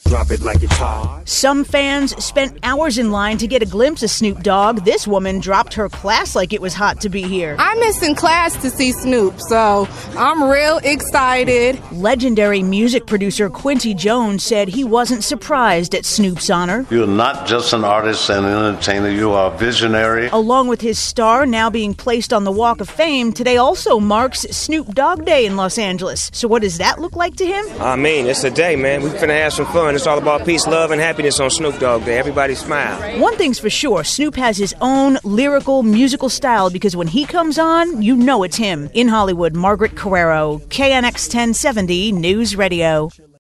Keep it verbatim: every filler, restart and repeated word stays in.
drop it like it's hot. Some fans spent hours in line to get a glimpse of Snoop Dogg. This woman dropped her class like it was hot to be here. I'm missing class to see Snoop, so I'm real excited. Legendary music producer Quincy Jones said he wasn't surprised at Snoop's honor. You're not just an artist and an entertainer, you are a visionary. Along with his star now being placed on the Walk of Fame, today also marks Snoop Dogg Day in Los Angeles. So what does that look like to him? I mean, it's a day, man. We finna have some fun. It's all about peace, love, and happiness on Snoop Dogg Day. Everybody smile. One thing's for sure, Snoop has his own lyrical, musical style because when he comes on, you know it's him. In Hollywood, Margaret Carrero, K N X ten seventy News Radio.